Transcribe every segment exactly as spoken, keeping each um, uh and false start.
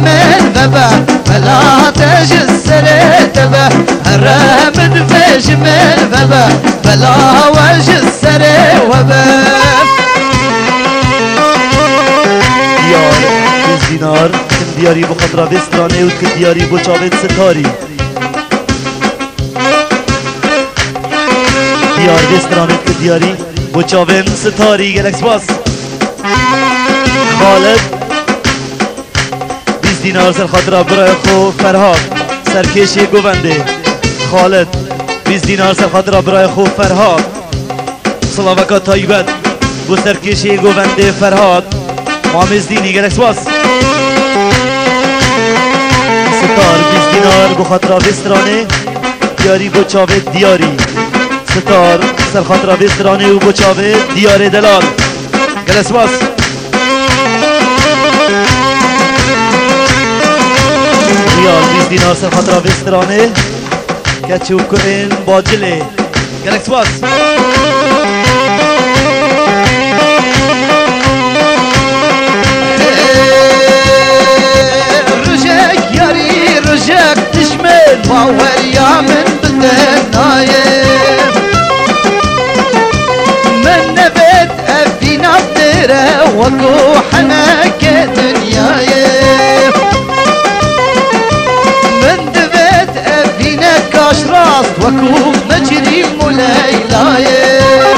من بابا بلا تجسر تبا الرامد فيش من بابا بلا وجسر وبا دیار بیست دینار کن دیاری بو خطرا بسترانه و کن دیاری بو چاوید ستاری دیار بسترانه کن دیاری بو چاوید ستاری گلکس باس خالد بیست دینار سر خطرا برای خو فرهاد سرکشی گوونده خالد بیست دینار سر خطرا برای خو فرهاد صلاوکا طایبت بو سرکشی گوونده فرهاد مامز دینی گلکس باس ستار بیست دینار بو خاطرا بسترانه دیاری بو چاوید دیاری ستار سر خاطرا بسترانه و بو چاوید دیار دلال گلکس باس ریال بیست دینار سر خاطرا بسترانه کچو کرین باجله گلکس باس رجاك تشمل باور يا من بدنايه من نبت أبينا بدره وكوحنا كدنيايه من نبت أبينا كاش راس وكو مجري مليلايه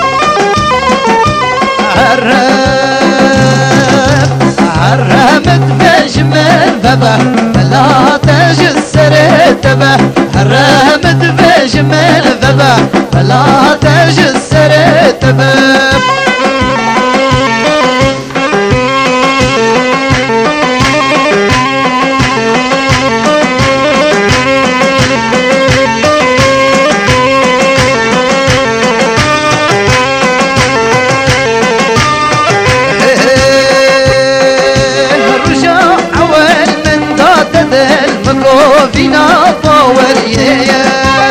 عرب عرمت بجمل بابا لا تجسر تبه حرمت بجمل ذبه فلا تجسر تبه فينا طوريه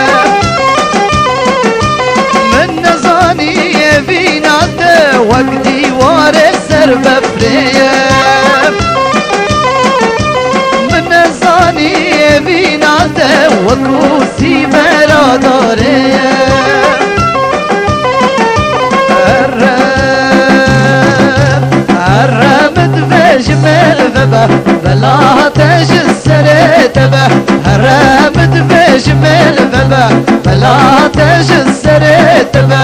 من نزاني فينا وقتي وارسر بفريه من نزاني فينا وكوسي مرا داريه الرمد بجمل ذبه بلا تجسر تبه هرمت بجمل ذبه بلا تجسر تبه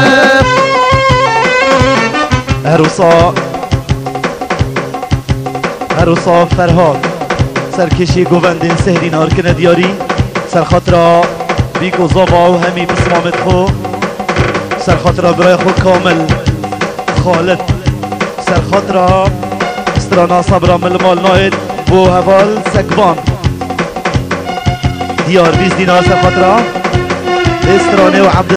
هروسا هروسا فرهاد سرکشی گووندین سهری نار کنه دیاری سر خاطرا بیگو زابا و همی بسمامت خو سر خاطرا برای خو کامل خالد سر خاطرا استرانا صبرا مل مال ناید بو هوال سکبان دیار بیست دینار سر خاطرا استرانه و عبد